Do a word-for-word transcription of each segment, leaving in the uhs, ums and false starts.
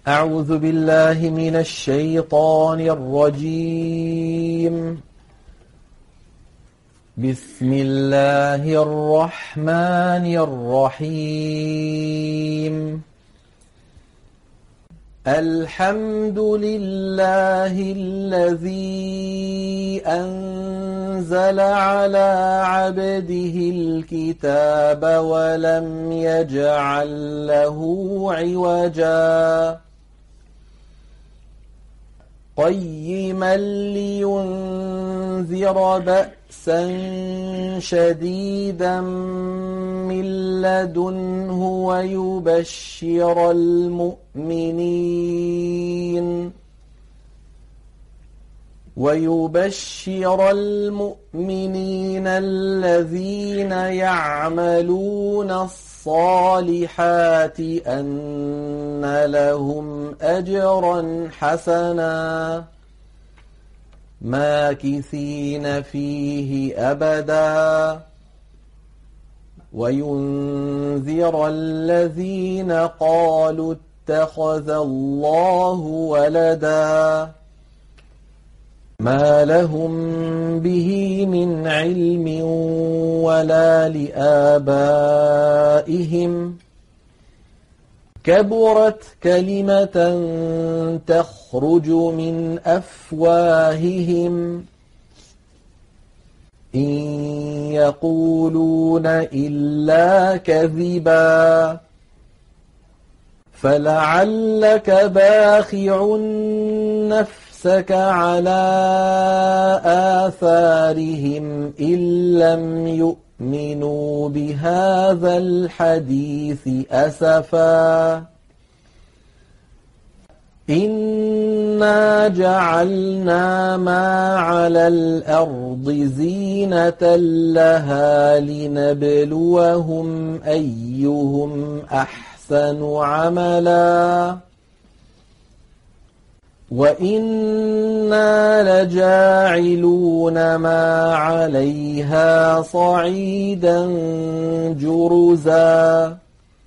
أعوذ بالله من الشيطان الرجيم. بسم الله الرحمن الرحيم. الحمد لله الذي أنزل على عبده الكتاب ولم يجعل له عوجا قيما لينذر بأسا شديدا من لدنه ويبشر المؤمنين ويبشر المؤمنين الذين يعملون الصالحات أن لهم أجرا حسنا ماكثين فيه أبدا وينذر الذين قالوا اتخذ الله ولدا ما لهم به من علم ولا لآبائهم كبرت كلمة تخرج من أفواههم إن يقولون إلا كذبا فلعلك باخع نفسك على آثارهم إن لم يؤمنوا بهذا الحديث أسفا إنا جعلنا ما على الأرض زينة لها لنبلوهم أيهم أحسن عملا وإنا لجاعلون ما عليها صعيدا جرزا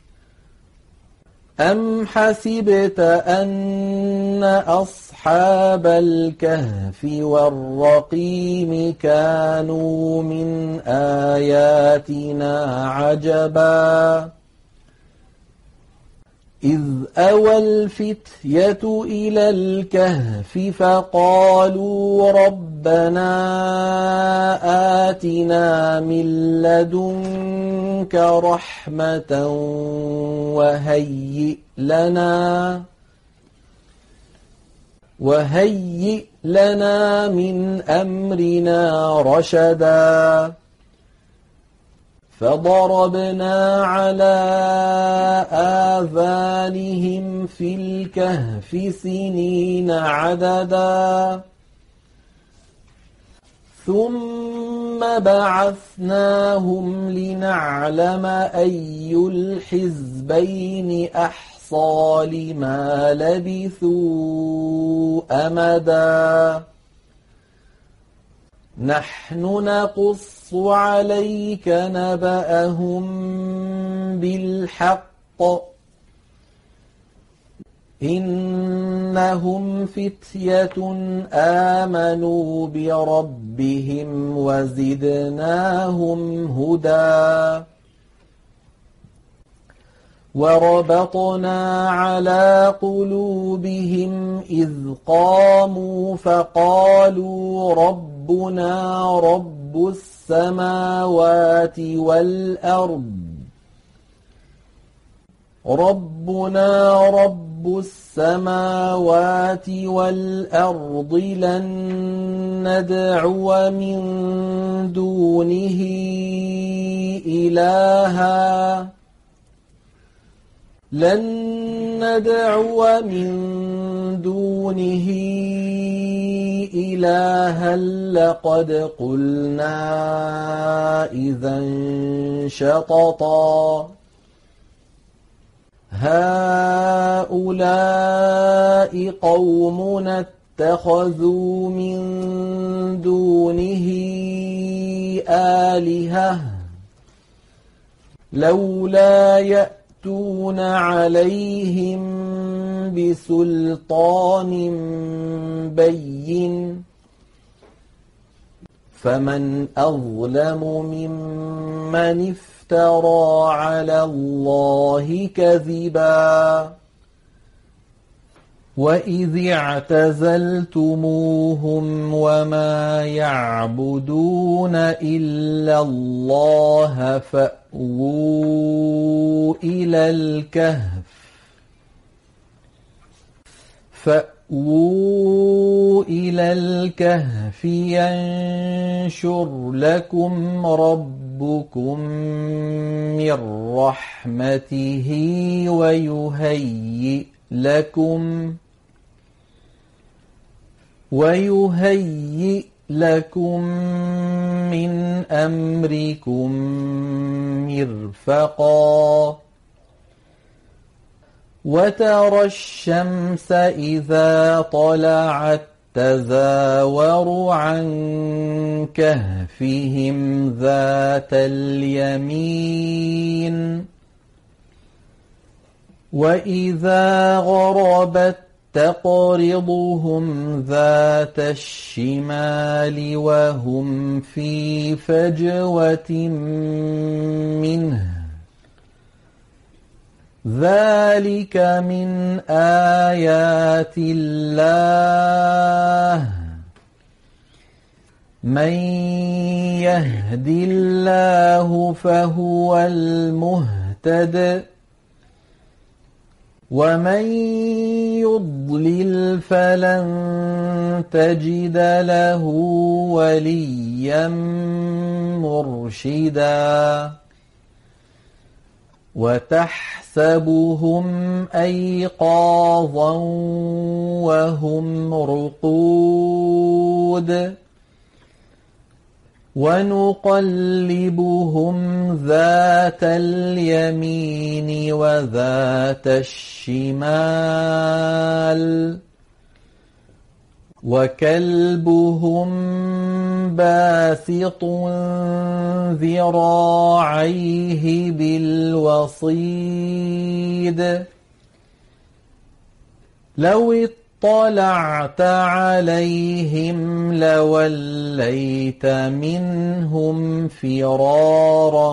أم حسبت أن أصحاب الكهف والرقيم كانوا من آياتنا عجبا إذ أوى الفتية إلى الكهف فقالوا ربنا آتنا من لدنك رحمة وهيئ لنا وهيئ لنا من أمرنا رشدا فضربنا على آذانهم في الكهف سنين عددا ثم بعثناهم لنعلم أي الحزبين أحصى لما لبثوا أمدا نحن نقص عليك نبأهم بالحق إنهم فتية آمنوا بربهم وزدناهم هدى وربطنا على قلوبهم إذ قاموا فقالوا ربنا رب السماوات والأرض ربنا رب السماوات والأرض لن ندعو من دونه إلها لن ندعو من دونه إلها لقد قلنا إذا شططا هؤلاء قومنا اتخذوا من دونه آلهة لولا يأتون عليهم بسلطان بين فمن أظلم ممن افترى على الله كذبا وإذ اعتزلتموهم وما يعبدون إلا الله فأووا إلى الكهف فأووا إلى الكهف ينشر لكم ربكم من رحمته ويهيئ لكم ويهيئ لكم من أمركم مرفقا وترى الشمس إذا طلعت تزاور عن كهفهم ذات اليمين وإذا غربت تقرضهم ذات الشمال وهم في فجوة منه ذلك من آيات الله من يهد الله فهو المهتد ومن يضلل فلن تجد له وليا مرشدا وتحسبهم أيقاظا وهم رقود ونقلبهم ذات اليمين وذات الشمال وكلبهم باسط ذراعيه بالوصيد لو اطلعت عليهم لوليت منهم فرارا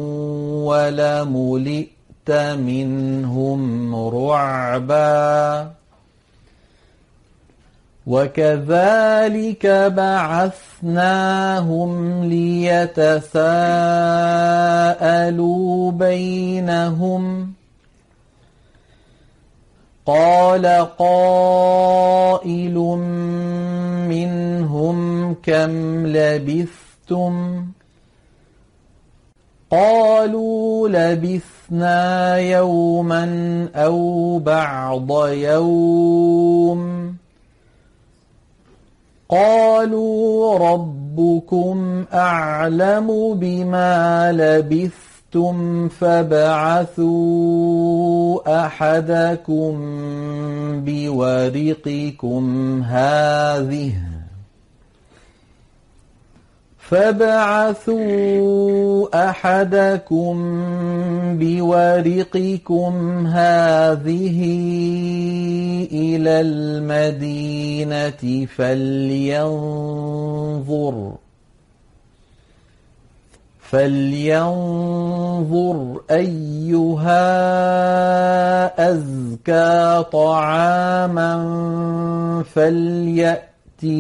ولملئت منهم رعبا وكذلك بعثناهم ليتساءلوا بينهم قال قائل منهم كم لبثتم قالوا لبثنا يوما أو بعض يوم قالوا ربكم أعلم بما لبثتم فابعثوا أحدكم بورقكم هذه فابعثوا أحدكم بورقكم هذه إلى المدينة فلينظر فلينظر أيها أزكى طعاما فليأتكم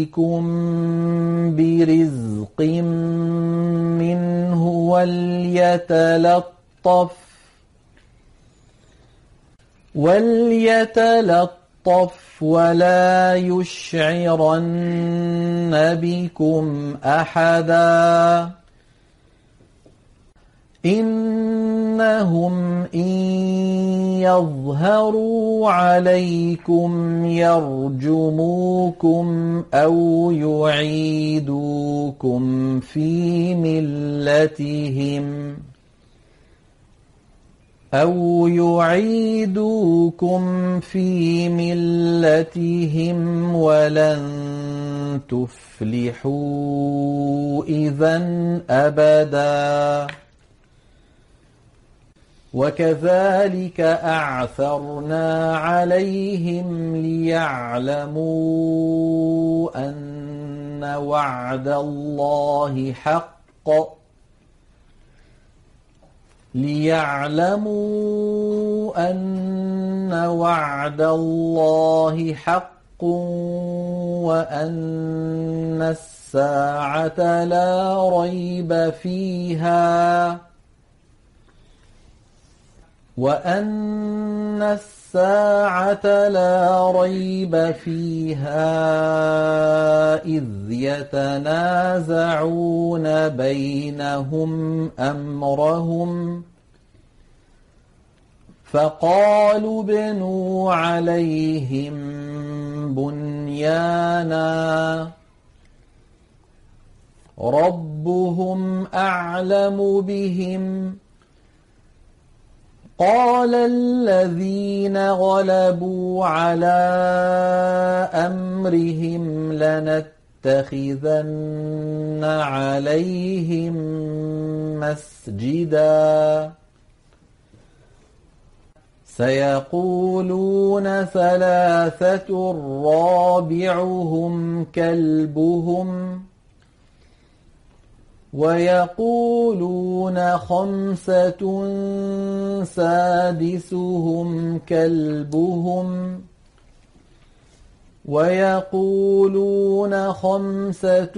برزق منه وليتلطف وليتلطف ولا يشعرن بكم أحدا إنهم إن يظهروا عليكم يرجموكم أو يعيدوكم في ملتهم أو يعيدوكم في ملتهم ولن تفلحوا إذا أبدا وكذلك أعثرنا عليهم ليعلموا أن وعد الله حق ليعلموا أن وعد الله حق وأن الساعة لا ريب فيها وأن الساعة لا ريب فيها إذ يتنازعون بينهم أمرهم فقالوا ابنوا عليهم بنيانا ربهم أعلم بهم قال الذين غلبوا على أمرهم لنتخذن عليهم مسجدا سيقولون ثلاثة رابعهم كلبهم ويقولون خمسة سادسهم كلبهم ويقولون خمسة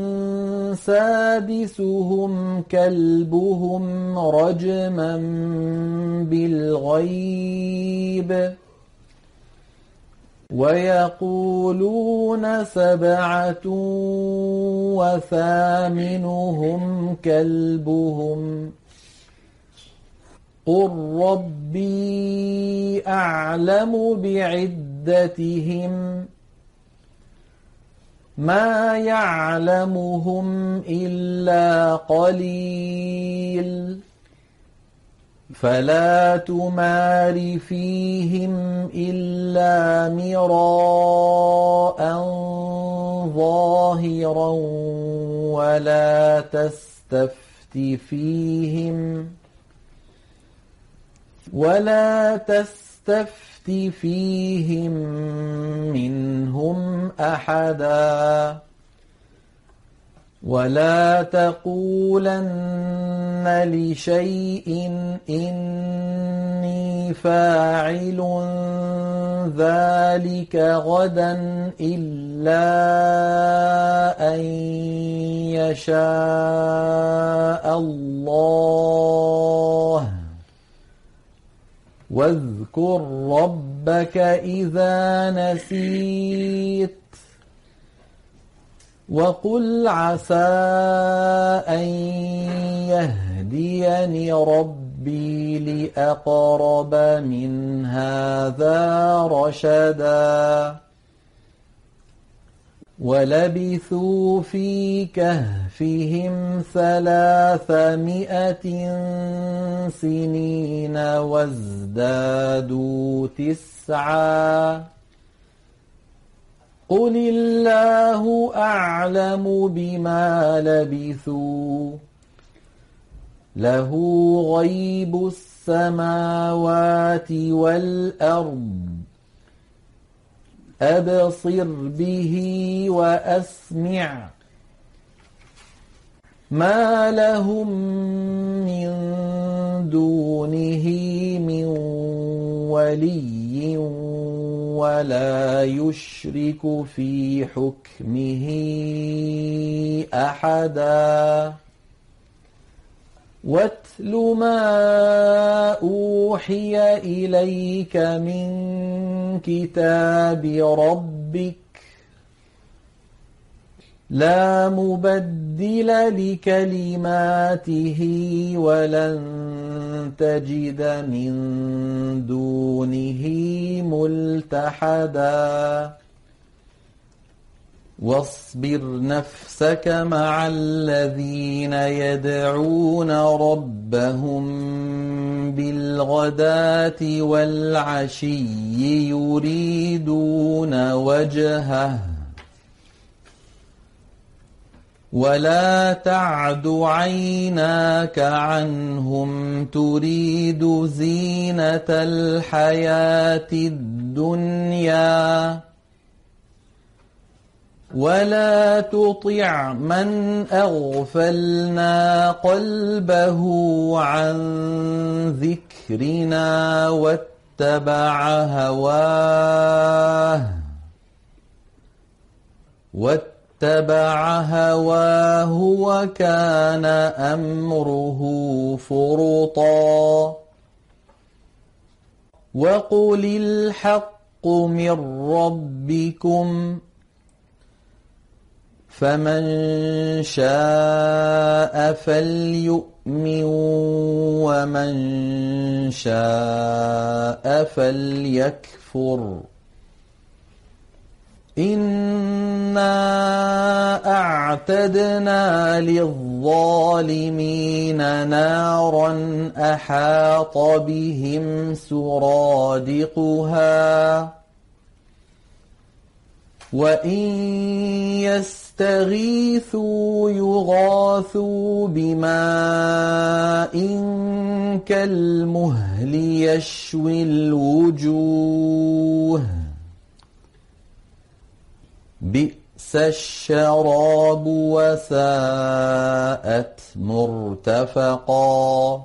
سادسهم كلبهم رجما بالغيب ويقولون سبعة وثامنهم كلبهم قل ربي أعلم بعدتهم ما يعلمهم إلا قليل فلا تمار فيهم إلا مراء ظاهرا ولا تستفت فيهم ولا تستفت فيهم منهم أحدا ولا تقولن لشيء إني فاعل ذلك غدا إلا أن يشاء الله واذكر ربك إذا نسيت وقل عسى أن يهديني ربي لأقرب من هذا رشدا ولبثوا في كهفهم ثلاثمائة سنين وازدادوا تسعا قل الله أعلم بما لبثوا له غيب السماوات والأرض أبصر به وأسمع ما لهم من دونه من ولي ولا يشرك في حكمه أحدا واتل ما أوحي إليك من كتاب ربك لا مبدل لكلماته ولن تجد من دونه ملتحدا واصبر نفسك مع الذين يدعون ربهم بالغداة والعشي يريدون وجهه ولا تعد عيناك عنهم تريد زينة الحياة الدنيا ولا تطع من أغفلنا قلبه عن ذكرنا واتبع هواه واتبع هواه وكان أمره فرطا وقل الحق من ربكم فمن شاء فليؤمن ومن شاء فليكفر إنا أعتدنا للظالمين نارا أحاط بهم سرادقها وإن يستغيثوا يغاثوا بماء كالمهل يشوي الوجوه بئس الشراب وساءت مرتفقا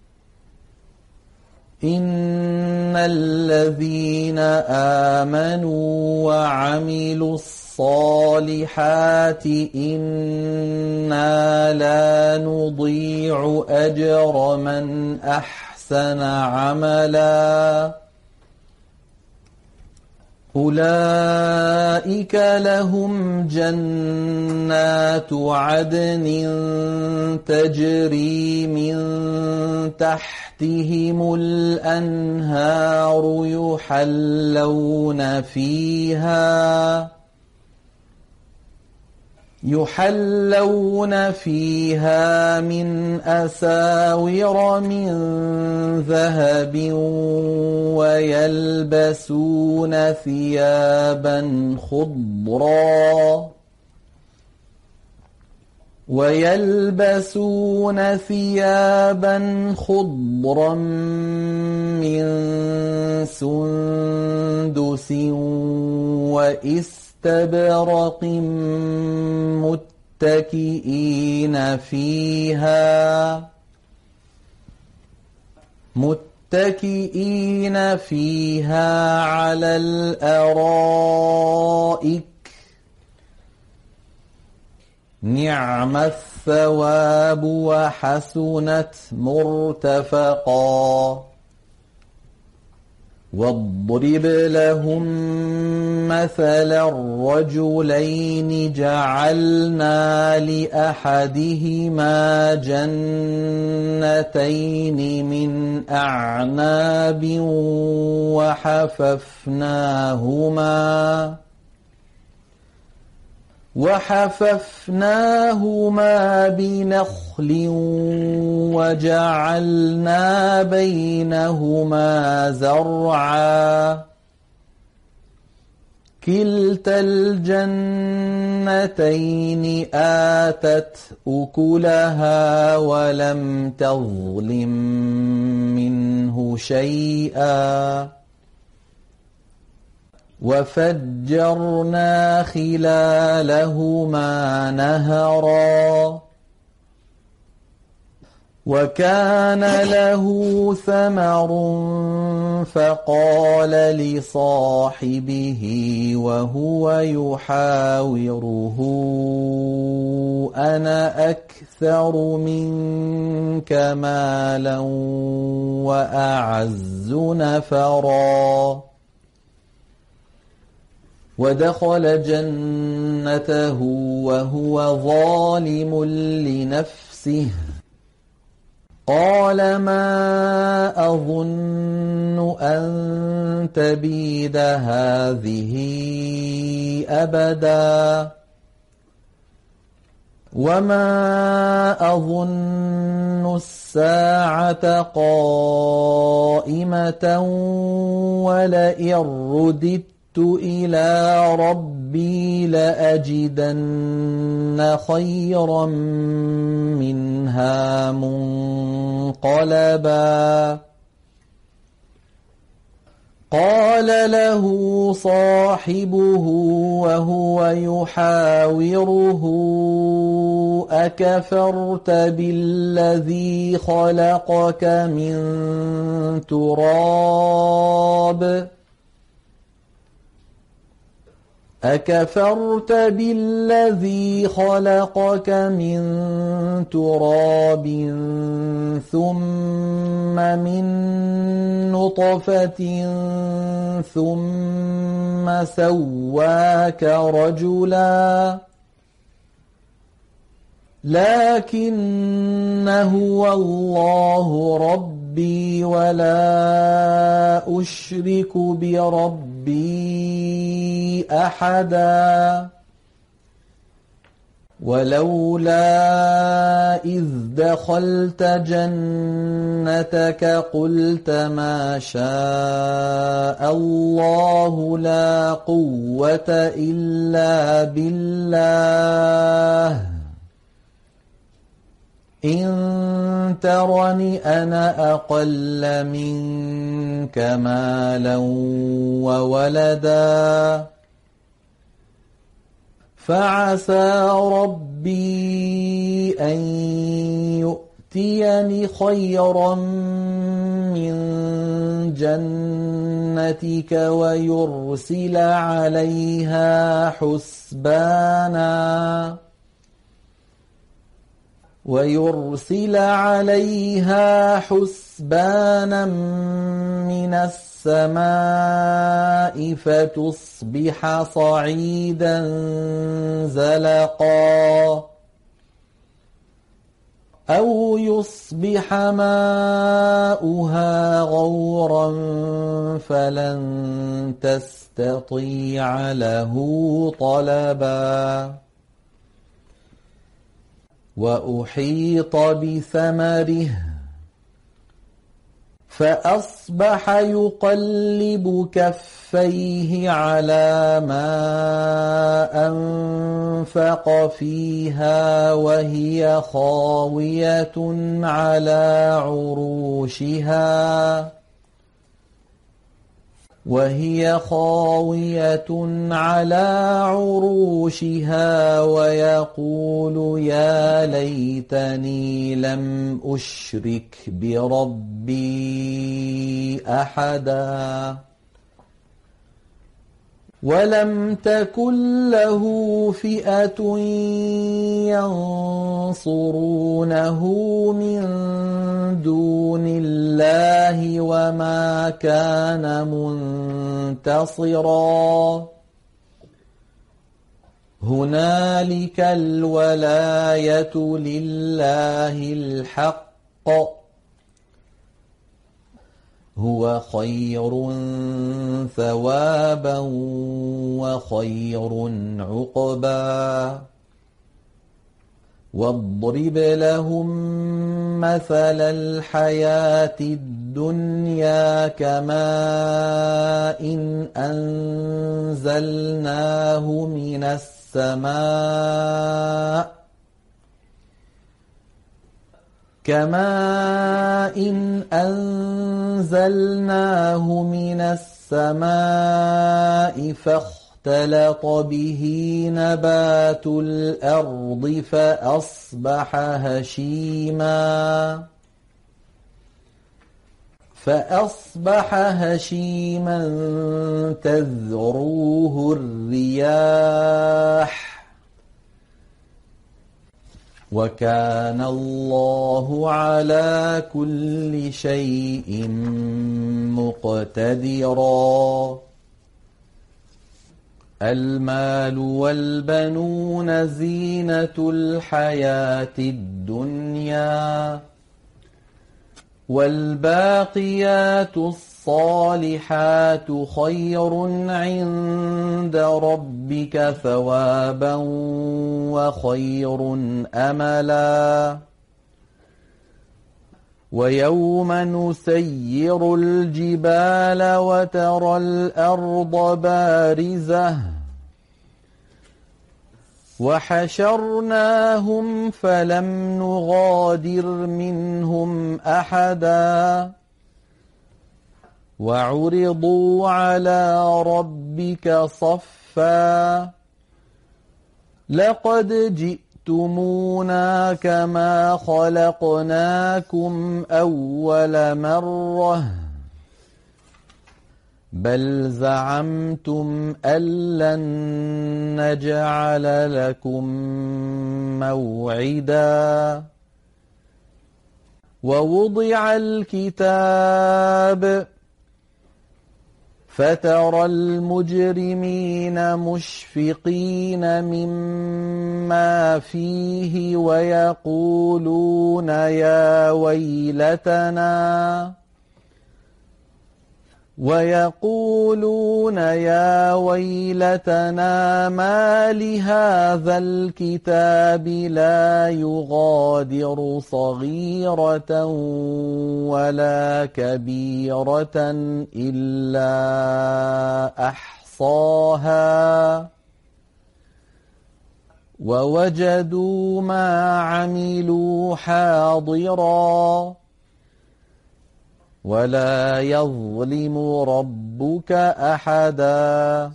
إن الذين آمنوا وعملوا الصالحات إنا لا نضيع أجر من أحسن عملا أولئك لهم جنات عدن تجري من تحتهم الأنهار يحلون فيها يحلون فيها من أساور من ذهب ويلبسون ثيابا خضرا ويلبسون ثيابا خضرا من سندس وإستبرق متكئين فيها متكئين فيها على الأرائك نعم الثواب وحسنت مرتفقا واضرب لهم مثلا الرجلين جعلنا لأحدهما جنتين من أعناب وحففناهما وحففناهما بنخل وجعلنا بينهما زرعا كلتا الجنتين آتت أكلها ولم تظلم منه شيئا وفجرنا خلالهما نهرا وكان له ثمر فقال لصاحبه وهو يحاوره أنا أكثر منك مالا وأعز نفرا ودخل جنته وهو ظالم لنفسه قال ما أظن أن تبيد هذه أبدا وما أظن الساعة قائمة ولئن رددت إلى ربي لأجدن خيرا منها منقلبا قال له صاحبه وهو يحاوره أكفرت بالذي خلقك من تراب أكفرت بالذي خلقك من تراب ثم من نطفة ثم سواك رجلا لكن هو الله ربي ولا أشرك بربي أحدا ولولا إذ دخلت جنتك قلت ما شاء الله لا قوة إلا بالله إن ترني أنا أقل منك مالا وولدا فعسى ربي أن يؤتيني خيرا من جنتك ويرسل عليها حسبانا ويرسل عليها حسبانا من السماء فتصبح صعيدا زلقا أو يصبح ماؤها غورا فلن تستطيع له طلبا وأحيط بثمره فأصبح يقلب كفيه على ما أنفق فيها وهي خاوية على عروشها وهي خاوية على عروشها ويقول يا ليتني لم أشرك بربي أحدا ولم تكن له فئة ينصرونه من دون الله وما كان منتصرا هنالك الولاية لله الحق هو خير ثوابا وخير عقبا واضرب لهم مثل الحياة الدنيا كماء إن أنزلناه من السماء كماء إن أنزلناه من السماء فاختلط به نبات الأرض فأصبح هشيما فأصبح هشيما تذروه الرياح وكان الله على كل شيء مقتدرا المال والبنون زينة الحياة الدنيا والباقيات الصالحات خير عند ربك ثوابا وخير أملا ويوم نسير الجبال وترى الأرض بارزة وحشرناهم فلم نغادر منهم أحدا وعرضوا على ربك صفا لقد جئتمونا كما خلقناكم أول مرة بل زعمتم أن لن نجعل لكم موعدا ووضع الكتاب فترى المجرمين مشفقين مما فيه ويقولون يا ويلتنا ويقولون يا ويلتنا ما لهذا الكتاب لا يغادر صغيرة ولا كبيرة إلا أحصاها ووجدوا ما عملوا حاضرا ولا يظلم ربك أحدا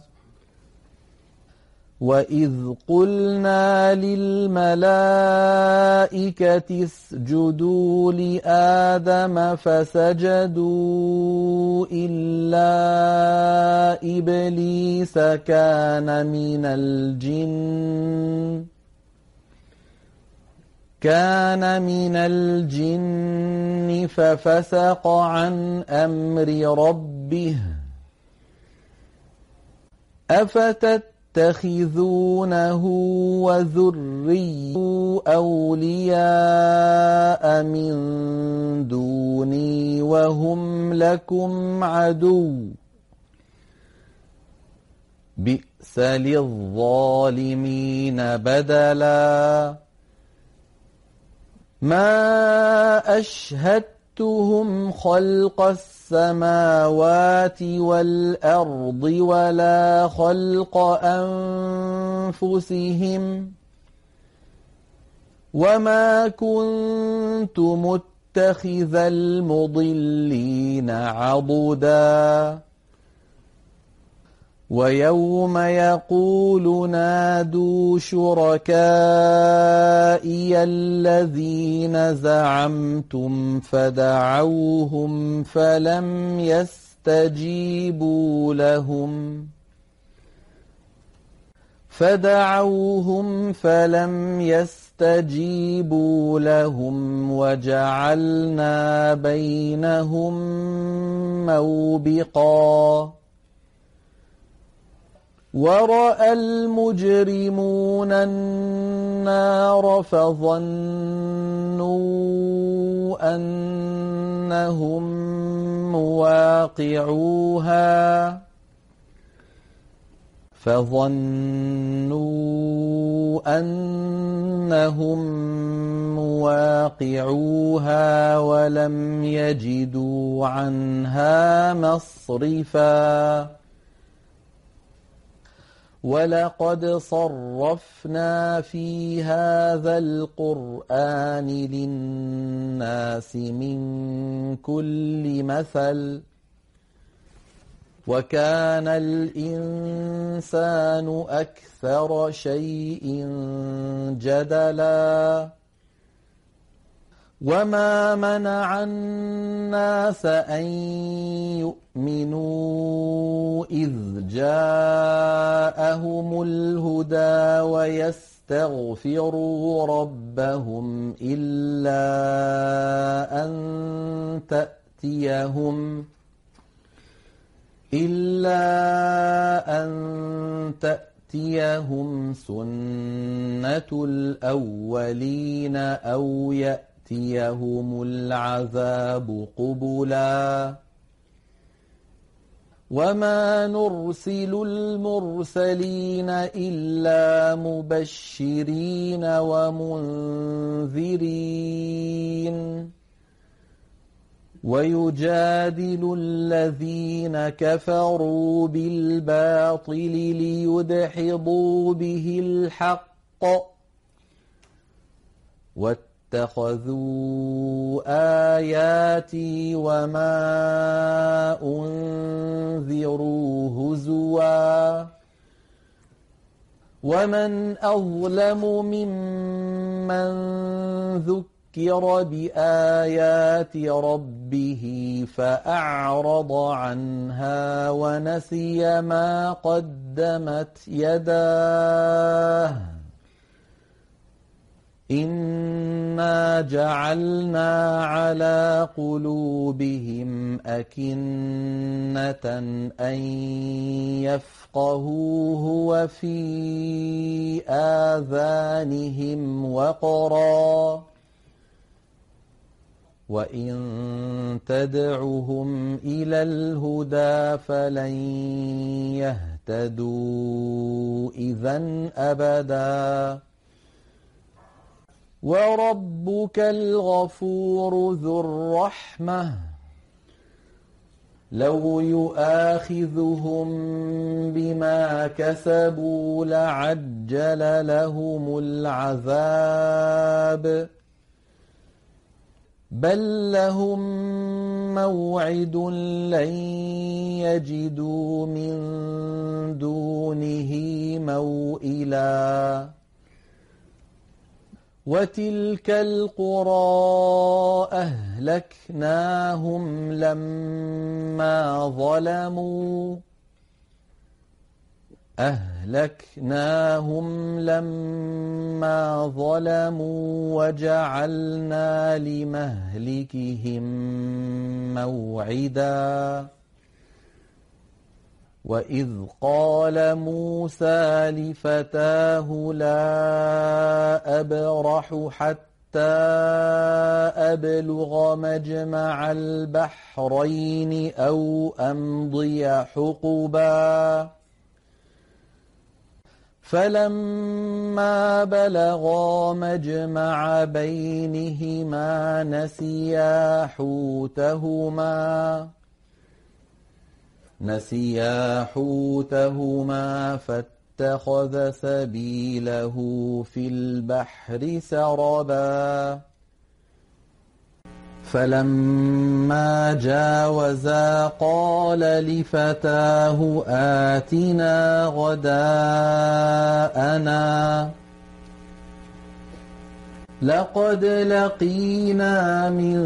وإذ قلنا للملائكة اسجدوا لآدم فسجدوا إلا إبليس كان من الجن كان من الجن ففسق عن أمر ربه أفتتخذونه وذريه أولياء من دوني وهم لكم عدو بئس للظالمين بدلا ما أشهدتهم خلق السماوات والأرض ولا خلق أنفسهم وما كنت متخذ المضلين عضدا ويوم يقول نادوا شركائي الذين زعمتم فدعوهم فلم يستجيبوا لهم فدعوهم فلم يستجيبوا لهم وجعلنا بينهم موبقا ورأى المجرمون النار فظنوا أنهم مواقعوها فظنوا أنهم مواقعوها ولم يجدوا عنها مصرفا ولقد صرفنا في هذا القرآن للناس من كل مثل وكان الإنسان أكثر شيء جدلا وما منع الناس أن يؤمنوا إذ جاءهم الهدى ويستغفروا ربهم إلا أن تأتيهم إلا أن تأتيهم سنة الأولين أو يأتيهم العذاب قبلا وما نرسل المرسلين إلا مبشرين ومنذرين ويجادل الذين كفروا بالباطل ليدحضوا به الحق واتخذوا آياتي وما أنذروا هزوا ومن أظلم ممن ذكر بآيات ربه فأعرض عنها ونسي ما قدمت يداه إنا جعلنا على قلوبهم أكنة أن يفقهوه وفي آذانهم وقرا وإن تدعهم إلى الهدى فلن يهتدوا إذن أبدا وربك الغفور ذو الرحمة لو يؤاخذهم بما كسبوا لعجل لهم العذاب بل لهم موعد لن يجدوا من دونه موئلا وتلك القرى أهلكناهم لما ظلموا أهلكناهم لما ظلموا وجعلنا لمهلكهم موعدا وإذ قال موسى لفتاه لا أبرح حتى أبلغ مجمع البحرين أو أمضي حقبا فلما بلغا مجمع بينهما نسيا حوتهما نسيا حوتهما فاتخذ سبيله في البحر سربا فلما جاوزا قال لفتاه آتنا غداءنا لقد لقينا من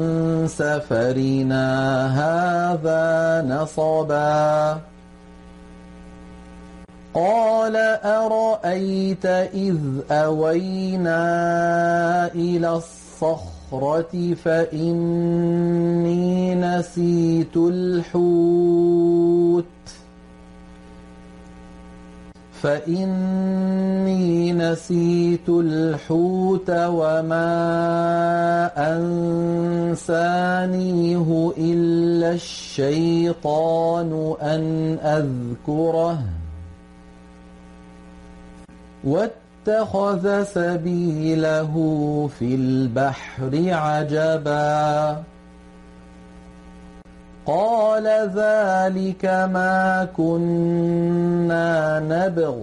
سفرنا هذا نصبا قال أرأيت إذ أوينا إلى الصخرة فإني نسيت الحوت فإني نسيت الحوت وما أنسانيه إلا الشيطان أن أذكره واتخذ سبيله في البحر عجبا قال ذلك ما كنا نبغ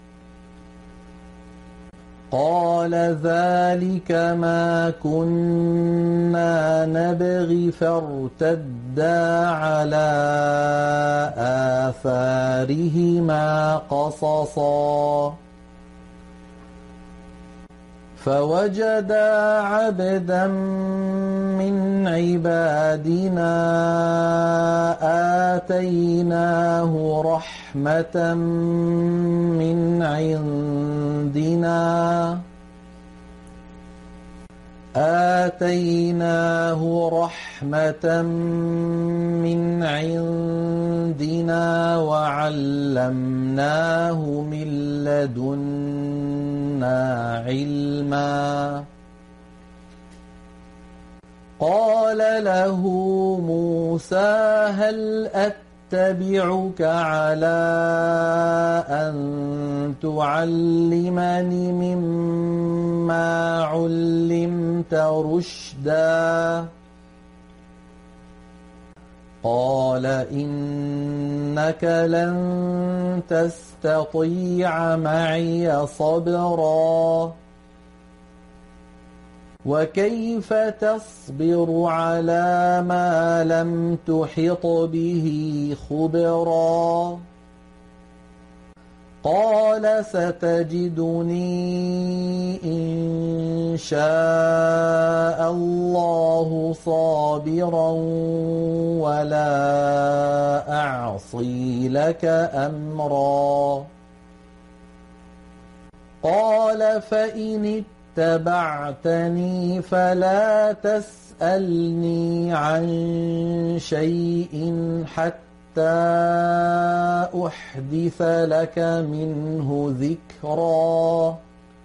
قال ذلك ما كنا نبغي فارتدا على آثارهما قصصا فوجدا عبدا من عبادنا آتيناه رحمة من عندنا آتيناه رحمة من عندنا وعلمناه من لدنا علما قال له موسى هل أتبعك على أن تعلمني مما علمت رشدا قال إنك لن تستطيع معي صبرا وكيف تصبر على ما لم تحط به خبرا قال ستجدني إن شاء الله صابرا ولا أعصي لك أمرا قال فإن اتبعتني فلا تسألني عن شيء حتى أحدث لك منه ذكرا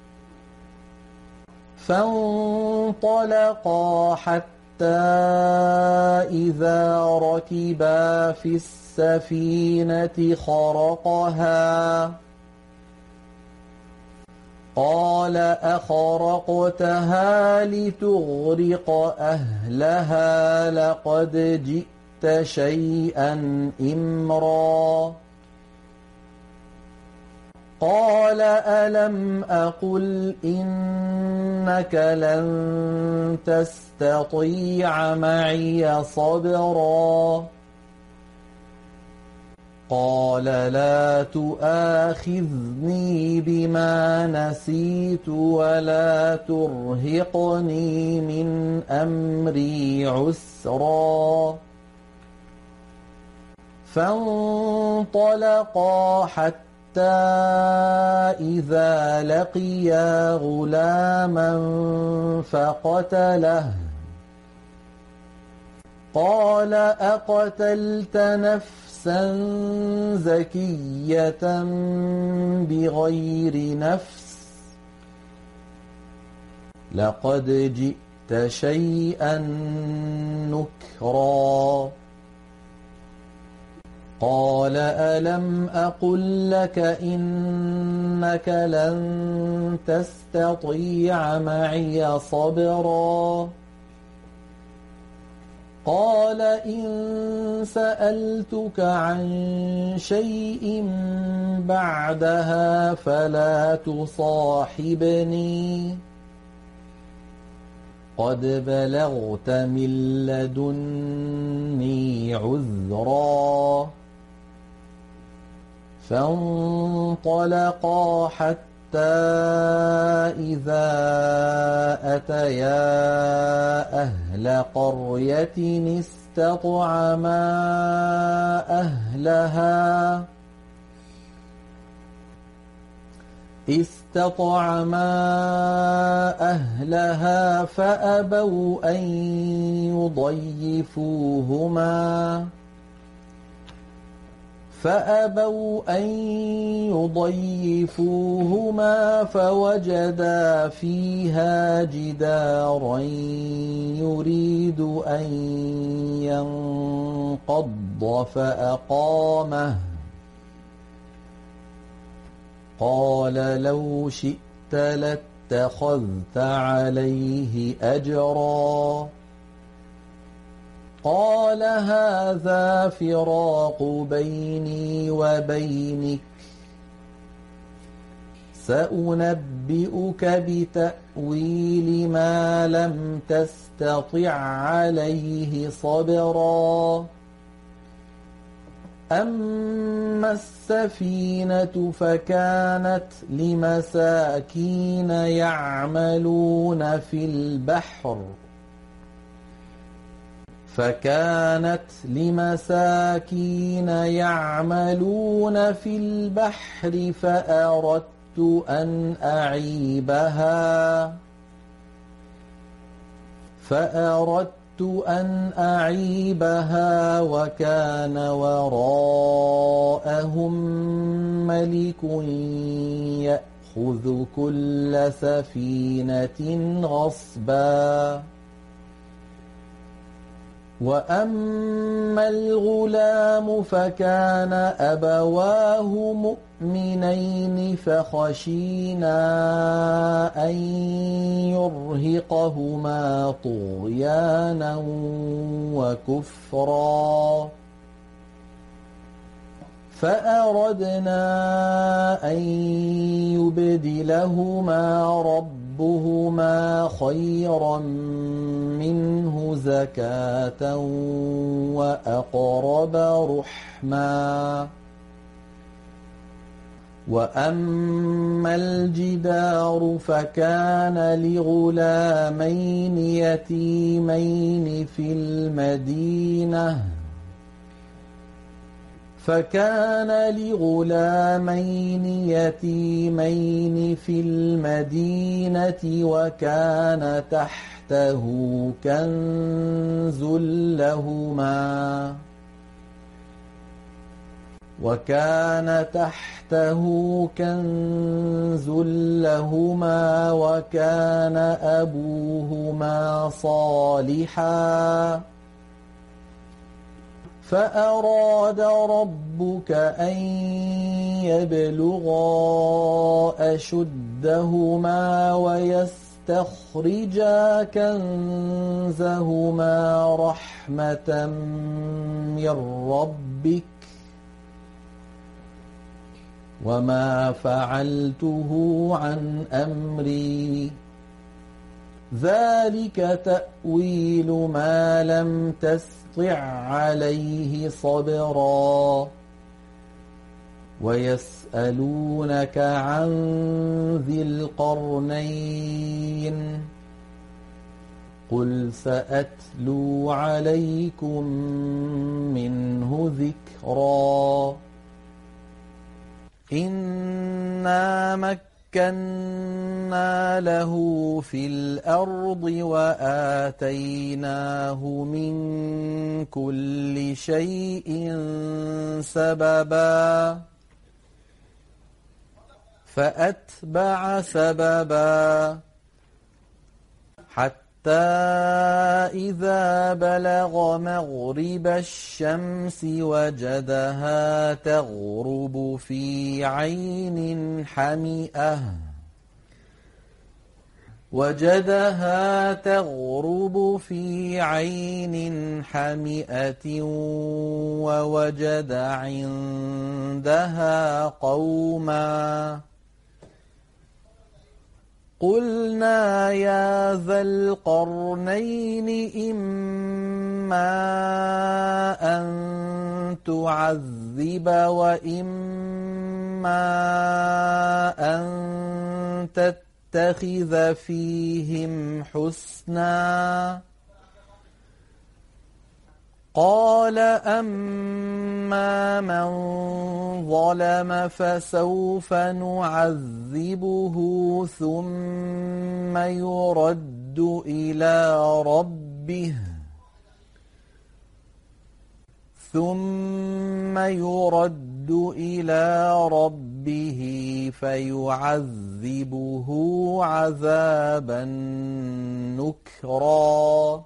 فانطلقا حتى إذا ركبا في السفينة خرقها قال أخرقتها لتغرق أهلها لقد جئت شيئا إمرا قال ألم أقل إنك لن تستطيع معي صبرا قال لا تؤاخذني بما نسيت ولا ترهقني من أمري عسرا فانطلقا حتى إذا لقيا غلاما فقتله قال أقتلت نفسا زكية بغير نفس لقد جئت شيئا نكرا قال ألم أقل لك إنك لن تستطيع معي صبرا قال إن سألتك عن شيء بعدها فلا تصاحبني قد بلغت من لدني عذرا فانطلقا حتى إذا أتيا أهل قرية استطعما أهلها استطعما أهلها فأبوا أن يضيفوهما فأبوا أن يضيفوهما فوجدا فيها جدارا يريد أن ينقض فأقامه قال لو شئت لاتخذت عليه أجرا قال هذا فراق بيني وبينك سأنبئك بتأويل ما لم تستطع عليه صبرا أما السفينة فكانت لمساكين يعملون في البحر فكانت لمساكين يعملون في البحر فأردت أن أعيبها فأردت أن أعيبها وكان وراءهم ملك يأخذ كل سفينة غصبا وأما الغلام فكان أبواه مؤمنين فخشينا أن يرهقهما طغيانا وكفرا فأردنا أن يبدلهما ربهما خيرا منه زكاة وأقرب رحما وأما الجدار فكان لغلامين يتيمين في المدينة فكان لغلامين يتيمين في المدينة وكان تحته كنز لهما وكان تحته كنز لهما وكان أبوهما صالحا فأراد ربك أن يبلغا أشدهما ويستخرجا كنزهما رحمة من ربك وما فعلته عن أمري ذلك تأويل ما لم تستطع عليه صبرا ويسألونك عن ذي القرنين قل سأتلو عليكم منه ذكرا إنا مكنا له في الأرض وآتيناه من كل شيء سببا فأتبع سببا حتى إذا بلغ مغرب الشمس وجدها تغرب في عين حمئة وجدها تغرب في عين حمئة ووجد عندها قوما قلنا يا ذا القرنين إما أن تعذب وإما أن تتخذ فيهم حسنا قال أما من ظلم فسوف نعذبه ثم يرد إلى ربه ثم يرد إلى ربه فيعذبه عذابا نكرا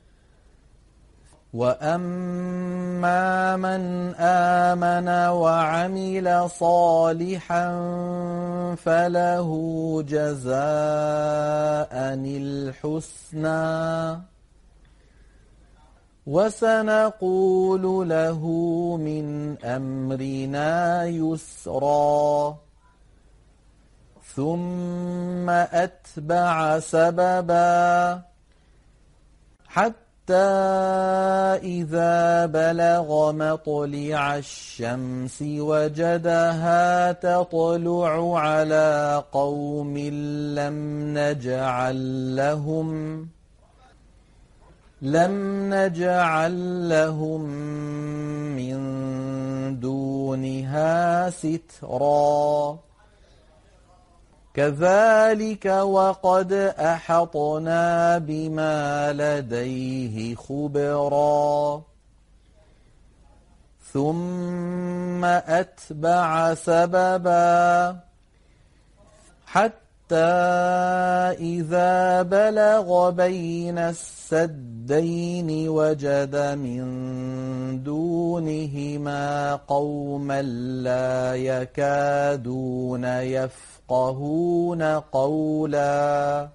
وأما من آمن وعمل صالحا فله جزاء الحسنى وسنقول له من أمرنا يسرا ثم أتبع سببا حتى إذا بلغ مطلع الشمس وجدها تطلع على قوم لم نجعل لهم لم نجعل لهم من دونها سترا كذلك وقد أحطنا بما لديه خبرا ثم أتبع سببا حتى إذا بلغ بين السدين وجد من دونهما قوما لا يكادون يفقهون قولا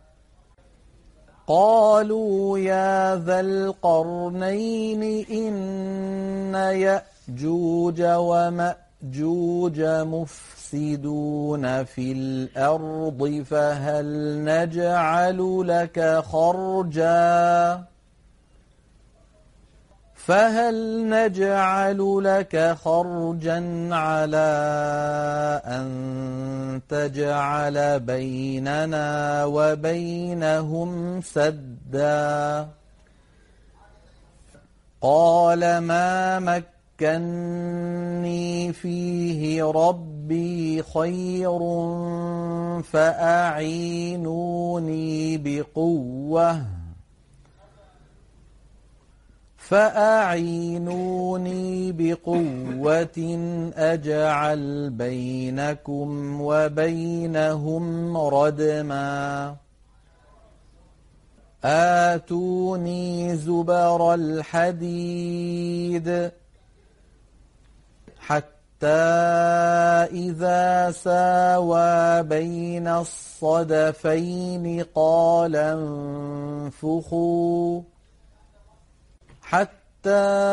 قالوا يا ذا القرنين إن يأجوج ومأجوج مفسدون في الأرض فهل نجعل لك خرجا فهل نجعل لك خرجا على أن تجعل بيننا وبينهم سدا قال ما مكني فيه ربي خير فأعينوني بقوة فأعينوني بقوة أجعل بينكم وبينهم ردما آتوني زبر الحديد حتى إذا ساوى بين الصدفين قال انفخوا حتى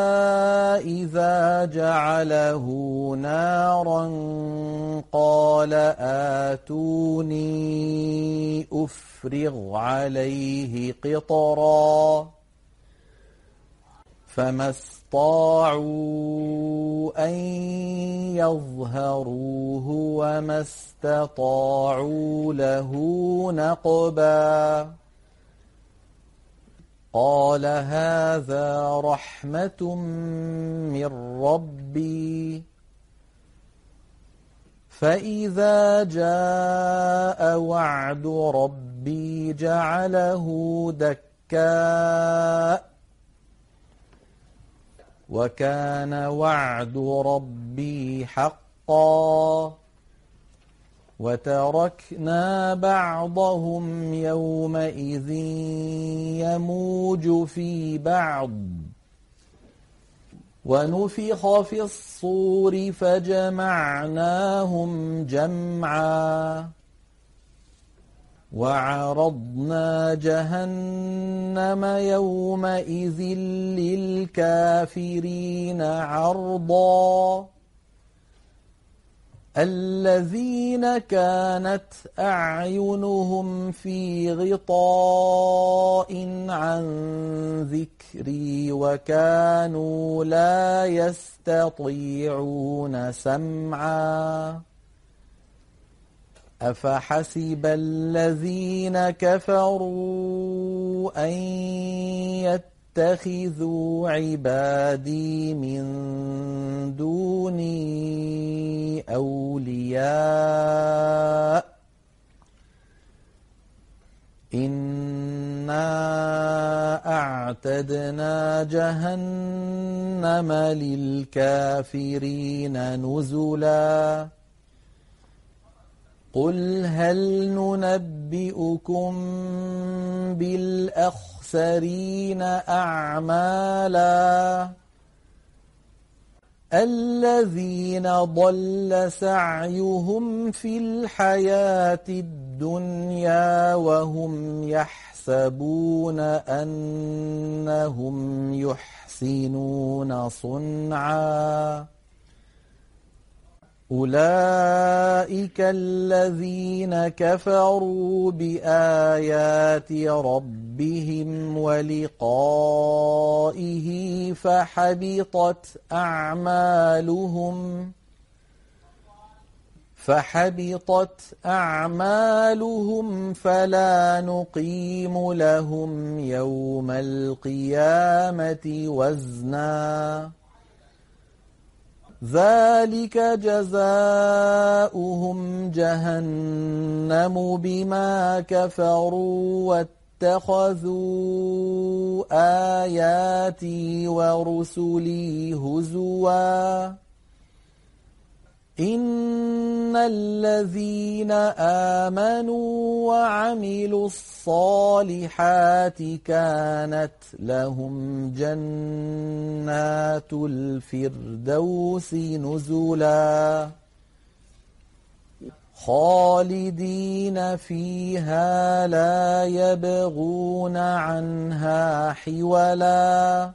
إذا جعله نارا قال آتوني أفرغ عليه قطرا فما استطاعوا أن يظهروه وما استطاعوا له نقبا قال هذا رحمة من ربي فإذا جاء وعد ربي جعله دكا وكان وعد ربي حقا وتركنا بعضهم يومئذ يموج في بعض ونفخ في الصور فجمعناهم جمعا وعرضنا جهنم يومئذ للكافرين عرضا الذين كانت أعينهم في غطاء عن ذكري وكانوا لا يستطيعون سمعا أفحسب الذين كفروا أن يتخذوا عبادي من دوني أولياء إنا أعتدنا جهنم للكافرين نزلا قل هل ننبئكم بالأخسرين أعمالا الذين ضل سعيهم في الحياة الدنيا وهم يحسبون أنهم يحسنون صنعا أولئك الذين كفروا بآيات ربهم ولقائه فحبطت أعمالهم فحبطت أعمالهم فلا نقيم لهم يوم القيامة وزنا ذلك جزاؤهم جهنم بما كفروا واتخذوا آياتي ورسلي هزوا إن إن الذين آمنوا وعملوا الصالحات كانت لهم جنات الفردوس نزلا خالدين فيها لا يبغون عنها حولا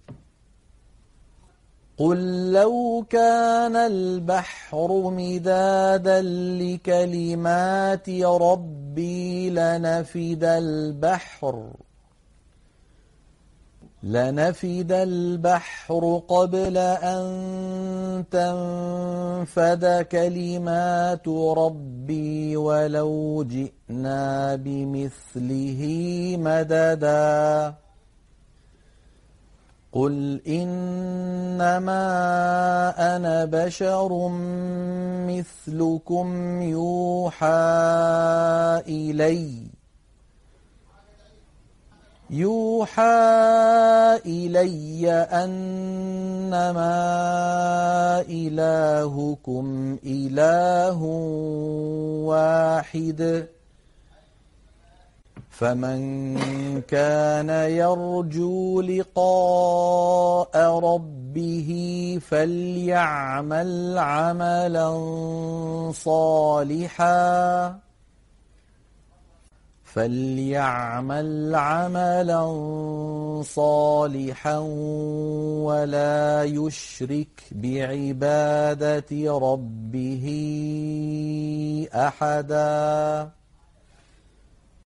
قل لو كان البحر مدادا لكلمات ربي لنفد البحر لنفد البحر قبل أن تنفد كلمات ربي ولو جئنا بمثله مددا قل إنما أنا بشر مثلكم يوحى إلي يوحى إلي أنما إلهكم إله واحد فمن كان يرجو لقاء ربه فليعمل عملا صالحا فليعمل عملا صالحا ولا يشرك بعبادة ربه أحدا